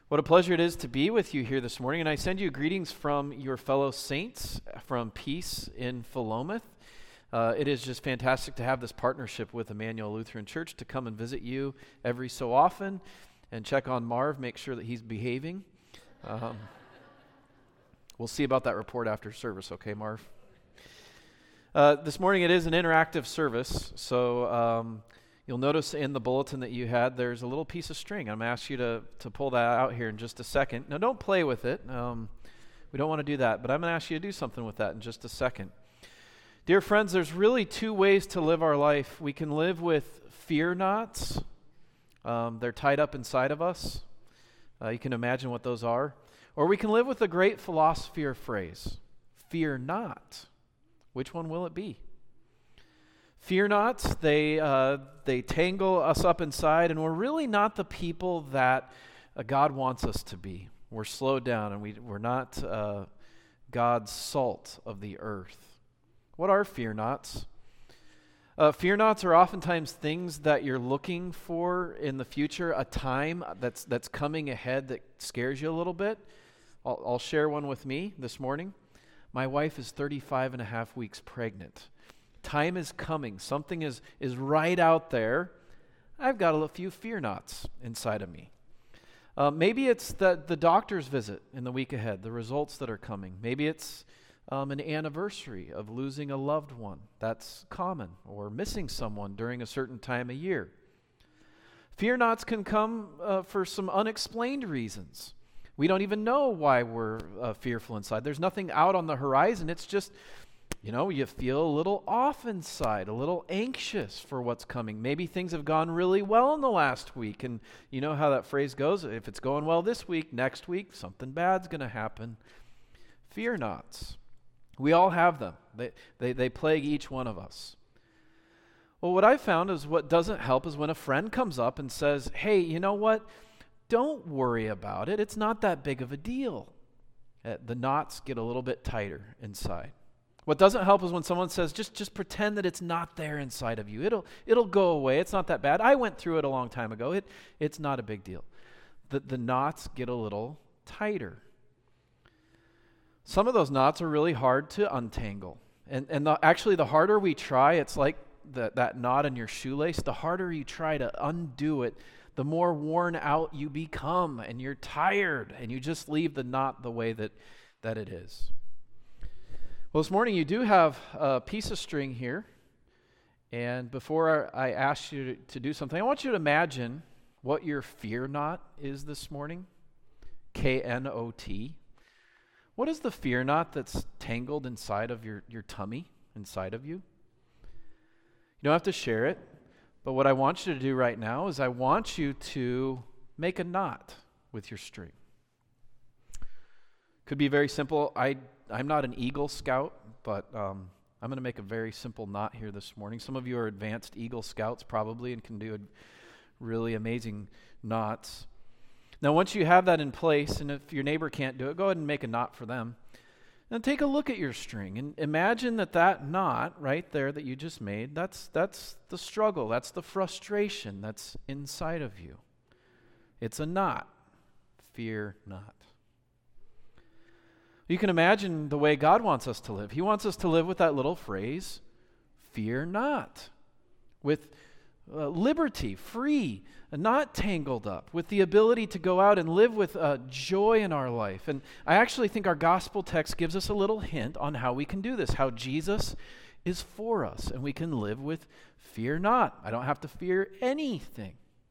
What a pleasure it is to be with you here this morning, and I send you greetings from your fellow saints from Peace in Philomath. It is just fantastic to have this partnership with Emmanuel Lutheran Church to come and visit you every so often and check on Marv, make sure that he's behaving. We'll see about that report after service, okay, Marv? This morning it is an interactive service, so you'll notice in the bulletin that you had, there's a little piece of string. I'm going to ask you to pull that out here in just a second. Now, don't play with it. We don't want to do that, but I'm going to ask you to do something with that in just a second. Dear friends, there's really two ways to live our life. We can live with fear nots. They're tied up inside of us. You can imagine what those are. Or we can live with a great philosophy or phrase, fear not. Which one will it be? Fear not, they tangle us up inside, and we're really not the people that God wants us to be. We're slowed down, and we're not God's salt of the earth. What are fear nots? Fear nots are oftentimes things that you're looking for in the future, a time that's coming ahead that scares you a little bit. I'll share one with me this morning. My wife is 35 and a half weeks pregnant. Time is coming. Something is right out there. I've got a few fear knots inside of me. Maybe it's the doctor's visit in the week ahead, the results that are coming. Maybe it's an anniversary of losing a loved one. That's common. Or missing someone during a certain time of year. Fear knots can come for some unexplained reasons. We don't even know why we're fearful inside. There's nothing out on the horizon. It's just, you feel a little off inside, a little anxious for what's coming. Maybe things have gone really well in the last week, and you know how that phrase goes. If it's going well this week, next week, something bad's going to happen. Fear nots. We all have them. They plague each one of us. Well, what I found is what doesn't help is when a friend comes up and says, hey, you know what? Don't worry about it. It's not that big of a deal. The knots get a little bit tighter inside. What doesn't help is when someone says, just pretend that it's not there inside of you. It'll go away. It's not that bad. I went through it a long time ago. It's not a big deal. The knots get a little tighter. Some of those knots are really hard to untangle. And actually, the harder we try, it's like that knot in your shoelace. The harder you try to undo it, the more worn out you become, and you're tired, and you just leave the knot the way that it is. Well, this morning you do have a piece of string here, and before I ask you to do something, I want you to imagine what your fear knot is this morning. K-N-O-T. What is the fear knot that's tangled inside of your tummy, inside of you? You don't have to share it. But what I want you to do right now is I want you to make a knot with your string. Could be very simple. I'm not an Eagle Scout, but I'm going to make a very simple knot here this morning. Some of you are advanced Eagle Scouts probably and can do really amazing knots. Now once you have that in place, and if your neighbor can't do it, go ahead and make a knot for them. Now take a look at your string and imagine that knot right there that you just made, that's the struggle, that's the frustration that's inside of you. It's a knot. Fear not. You can imagine the way God wants us to live. He wants us to live with that little phrase, fear not. With liberty, free, not tangled up, with the ability to go out and live with joy in our life. And I actually think our gospel text gives us a little hint on how we can do this, how Jesus is for us, and we can live with fear not. I don't have to fear anything.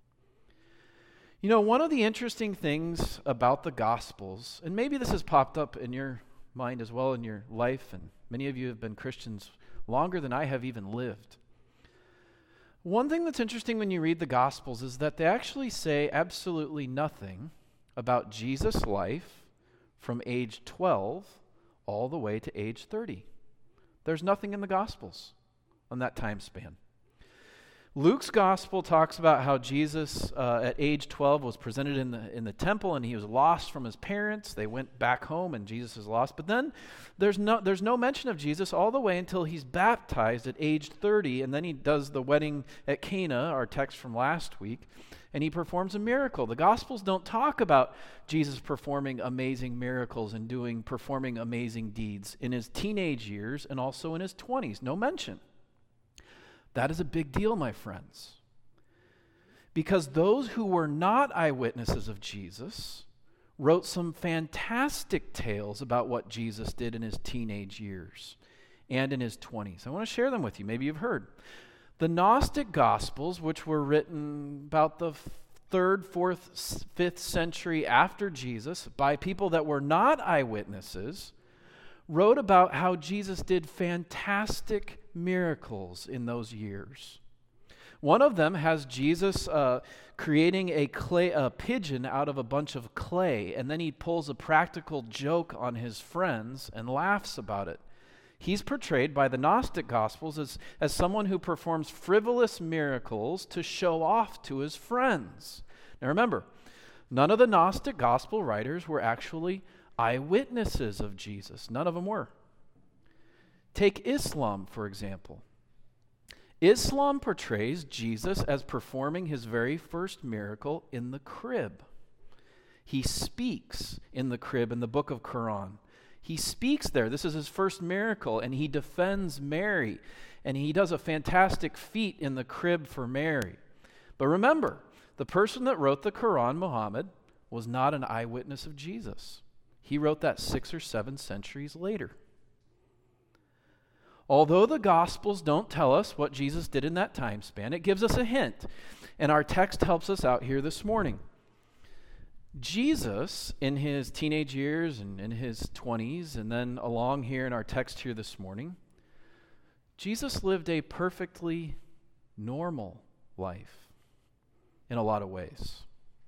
One of the interesting things about the Gospels, and maybe this has popped up in your mind as well in your life, and many of you have been Christians longer than I have even lived. One thing that's interesting when you read the Gospels is that they actually say absolutely nothing about Jesus' life from age 12 all the way to age 30. There's nothing in the Gospels on that time span. Luke's gospel talks about how Jesus at age 12 was presented in the temple and he was lost from his parents. They went back home and Jesus is lost. But then there's no mention of Jesus all the way until he's baptized at age 30, and then he does the wedding at Cana, our text from last week. and he performs a miracle. The Gospels don't talk about Jesus performing amazing miracles and performing amazing deeds in his teenage years and also in his 20s. No mention. That is a big deal, my friends. Because those who were not eyewitnesses of Jesus wrote some fantastic tales about what Jesus did in his teenage years and in his 20s. I want to share them with you. Maybe you've heard. The Gnostic Gospels, which were written about the 3rd, 4th, 5th century after Jesus by people that were not eyewitnesses, wrote about how Jesus did fantastic miracles in those years. One of them has Jesus creating a pigeon out of a bunch of clay, and then he pulls a practical joke on his friends and laughs about it. He's portrayed by the Gnostic Gospels as someone who performs frivolous miracles to show off to his friends. Now remember, none of the Gnostic Gospel writers were actually eyewitnesses of Jesus. None of them were. Take Islam, for example. Islam portrays Jesus as performing his very first miracle in the crib. He speaks in the crib in the book of Quran. He speaks there. This is his first miracle, and he defends Mary, and he does a fantastic feat in the crib for Mary. But remember, the person that wrote the Quran, Muhammad, was not an eyewitness of Jesus. He wrote that 6 or 7 centuries later. Although the Gospels don't tell us what Jesus did in that time span, it gives us a hint, and our text helps us out here this morning. Jesus, in his teenage years and in his 20s, and then along here in our text here this morning, Jesus lived a perfectly normal life in a lot of ways.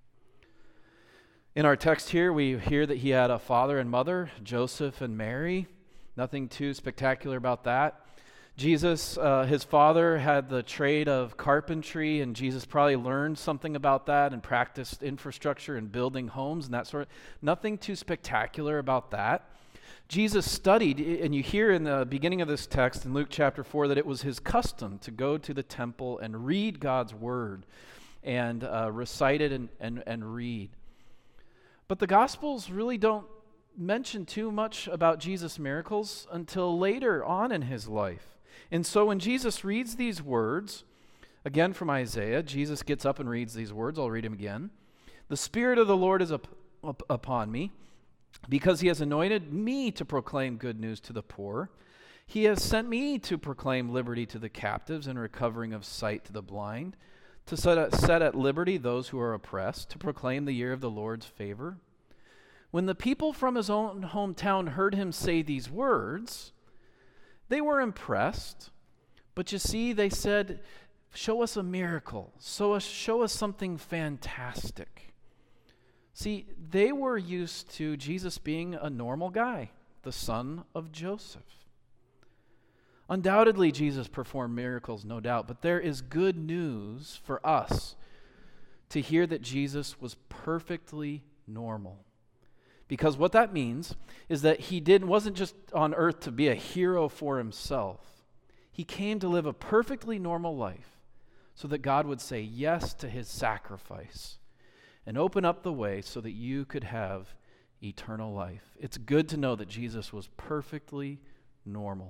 In our text here, we hear that he had a father and mother, Joseph and Mary. Nothing too spectacular about that. Jesus, his father had the trade of carpentry, and Jesus probably learned something about that and practiced infrastructure and building homes and that sort of. Nothing too spectacular about that. Jesus studied, and you hear in the beginning of this text in Luke chapter 4 that it was his custom to go to the temple and read God's word and recite it and read. But the Gospels really don't mention too much about Jesus' miracles until later on in his life. And so when Jesus reads these words, again from Isaiah, Jesus gets up and reads these words. I'll read them again. The Spirit of the Lord is upon me, because he has anointed me to proclaim good news to the poor. He has sent me to proclaim liberty to the captives and recovering of sight to the blind, to set at liberty those who are oppressed, to proclaim the year of the Lord's favor. When the people from his own hometown heard him say these words, they were impressed. But you see, they said, show us a miracle. Show us something fantastic. See, they were used to Jesus being a normal guy, the son of Joseph. Undoubtedly, Jesus performed miracles, no doubt, but there is good news for us to hear that Jesus was perfectly normal. Because what that means is that he wasn't just on earth to be a hero for himself. He came to live a perfectly normal life so that God would say yes to his sacrifice and open up the way so that you could have eternal life. It's good to know that Jesus was perfectly normal.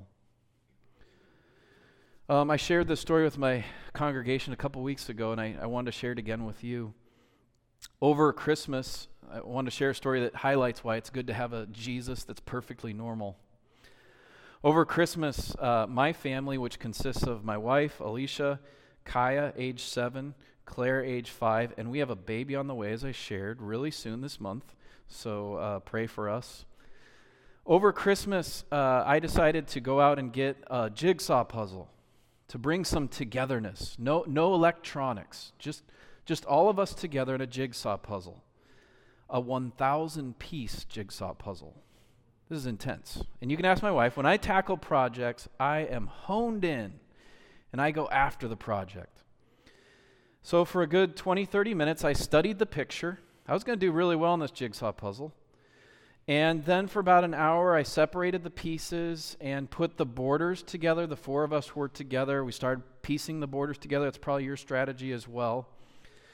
I shared this story with my congregation a couple weeks ago, and I wanted to share it again with you. Over Christmas, I want to share a story that highlights why it's good to have a Jesus that's perfectly normal. Over Christmas, my family, which consists of my wife, Alicia, Kaya, age 7, Claire, age 5, and we have a baby on the way, as I shared, really soon this month, so pray for us. Over Christmas, I decided to go out and get a jigsaw puzzle to bring some togetherness. No electronics, just all of us together in a jigsaw puzzle. A 1,000-piece jigsaw puzzle. This is intense. And you can ask my wife, when I tackle projects, I am honed in, and I go after the project. So for a good 20, 30 minutes, I studied the picture. I was going to do really well in this jigsaw puzzle. And then for about an hour, I separated the pieces and put the borders together. The 4 of us were together. We started piecing the borders together. That's probably your strategy as well.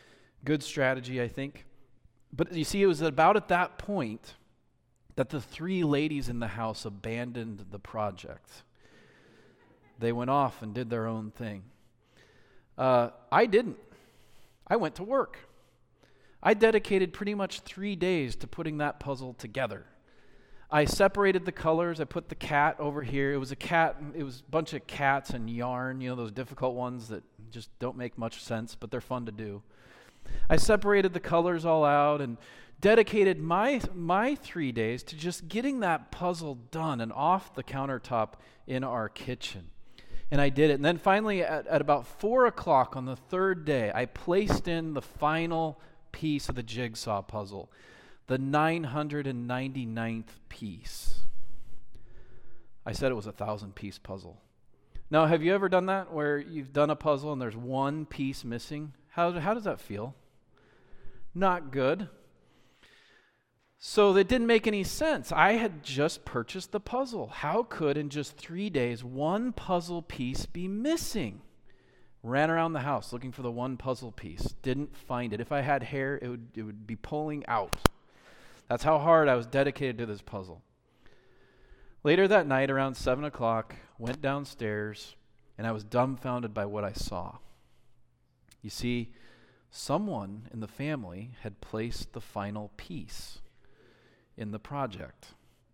Good strategy, I think. But you see, it was about at that point that the three ladies in the house abandoned the project. They went off and did their own thing. I didn't. I went to work. I dedicated pretty much 3 days to putting that puzzle together. I separated the colors. I put the cat over here. It was a bunch of cats and yarn, those difficult ones that just don't make much sense, but they're fun to do. I separated the colors all out and dedicated my 3 days to just getting that puzzle done and off the countertop in our kitchen. And I did it. And then finally, at about 4 o'clock on the third day, I placed in the final piece of the jigsaw puzzle, the 999th piece. I said it was a 1,000-piece puzzle. Now, have you ever done that, where you've done a puzzle and there's one piece missing? How does that feel? Not good. So that didn't make any sense. I had just purchased the puzzle. How could, in just 3 days, one puzzle piece be missing? Ran around the house looking for the one puzzle piece. Didn't find it. If I had hair, it would be pulling out. That's how hard I was dedicated to this puzzle. Later that night, around 7 o'clock, went downstairs, and I was dumbfounded by what I saw. You see, someone in the family had placed the final piece in the project.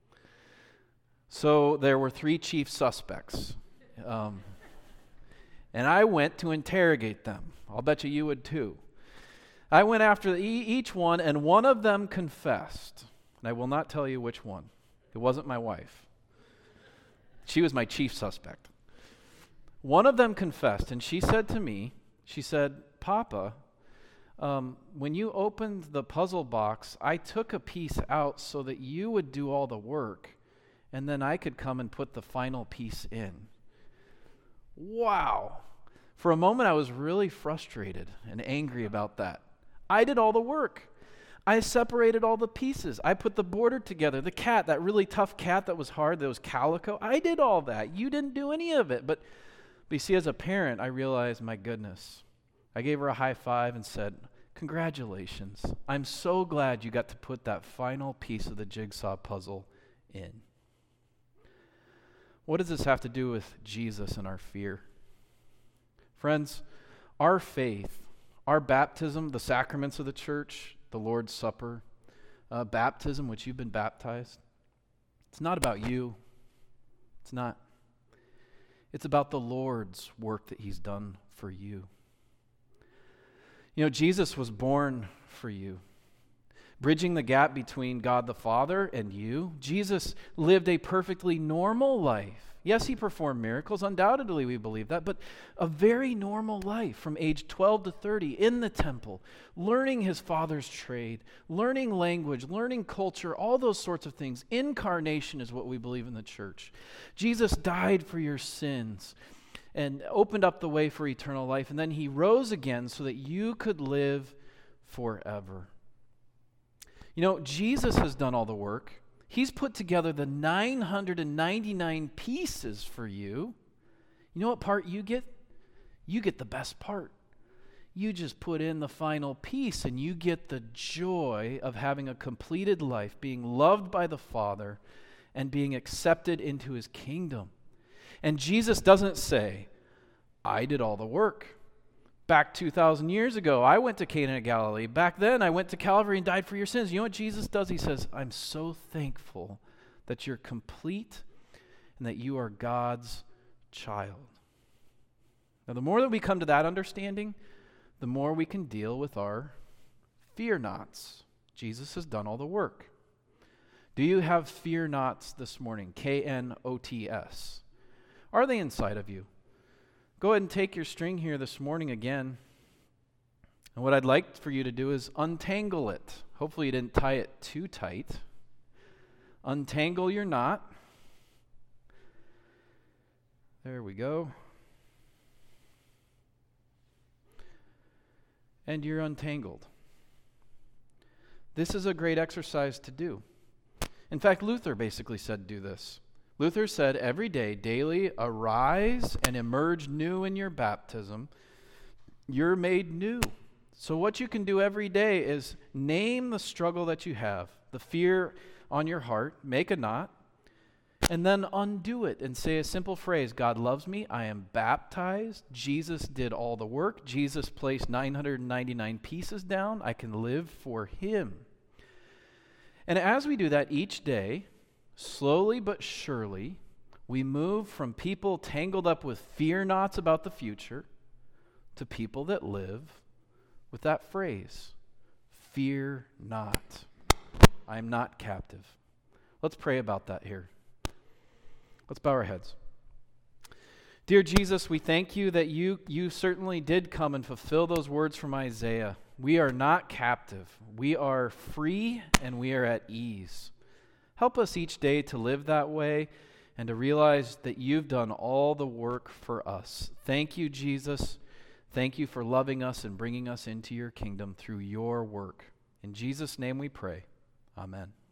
So there were 3 chief suspects. And I went to interrogate them. I'll bet you would too. I went after each one, and one of them confessed. And I will not tell you which one. It wasn't my wife. She was my chief suspect. One of them confessed, and she said to me, Papa, when you opened the puzzle box, I took a piece out so that you would do all the work, and then I could come and put the final piece in. Wow. For a moment, I was really frustrated and angry about that. I did all the work. I separated all the pieces. I put the border together. The cat, that really tough cat that was hard, that was calico, I did all that. You didn't do any of it. But you see, as a parent, I realized, my goodness. I gave her a high five and said, congratulations. I'm so glad you got to put that final piece of the jigsaw puzzle in. What does this have to do with Jesus and our fear? Friends, our faith, our baptism, the sacraments of the church, the Lord's Supper, baptism, which you've been baptized, it's not about you. It's not. It's about the Lord's work that he's done for you. Jesus was born for you. Bridging the gap between God the Father and you, Jesus lived a perfectly normal life. Yes, he performed miracles. Undoubtedly, we believe that. But a very normal life from age 12 to 30 in the temple, learning his Father's trade, learning language, learning culture, all those sorts of things. Incarnation is what we believe in the church. Jesus died for your sins and opened up the way for eternal life. And then he rose again so that you could live forever. Jesus has done all the work. He's put together the 999 pieces for you. You know what part you get? You get the best part. You just put in the final piece, and you get the joy of having a completed life, being loved by the Father, and being accepted into his kingdom. And Jesus doesn't say, I did all the work. Back 2,000 years ago, I went to Cana of Galilee. Back then, I went to Calvary and died for your sins. You know what Jesus does? He says, I'm so thankful that you're complete and that you are God's child. Now, the more that we come to that understanding, the more we can deal with our fear-nots. Jesus has done all the work. Do you have fear-nots this morning? K-N-O-T-S. Are they inside of you? Go ahead and take your string here this morning again. And what I'd like for you to do is untangle it. Hopefully you didn't tie it too tight. Untangle your knot. There we go. And you're untangled. This is a great exercise to do. In fact, Luther basically said do this. Luther said, every day, daily, arise and emerge new in your baptism. You're made new. So what you can do every day is name the struggle that you have, the fear on your heart, make a knot, and then undo it and say a simple phrase: God loves me, I am baptized, Jesus did all the work, Jesus placed 999 pieces down, I can live for him. And as we do that each day, slowly but surely, we move from people tangled up with fear knots about the future to people that live with that phrase, fear not. I am not captive. Let's pray about that here. Let's bow our heads. Dear Jesus, we thank you that you certainly did come and fulfill those words from Isaiah. We are not captive. We are free and we are at ease. Help us each day to live that way and to realize that you've done all the work for us. Thank you, Jesus. Thank you for loving us and bringing us into your kingdom through your work. In Jesus' name we pray. Amen.